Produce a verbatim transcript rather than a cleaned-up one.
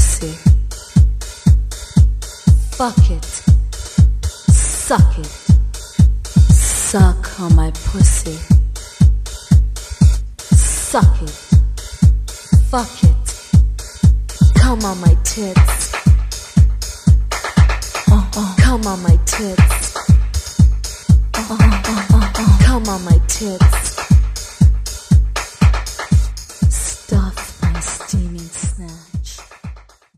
pussy. Fuck it. Suck it. Suck on my pussy. Suck it. Fuck it. Come on my tits. Uh, uh, come on my tits. Uh, uh, uh, uh, uh, come on my tits.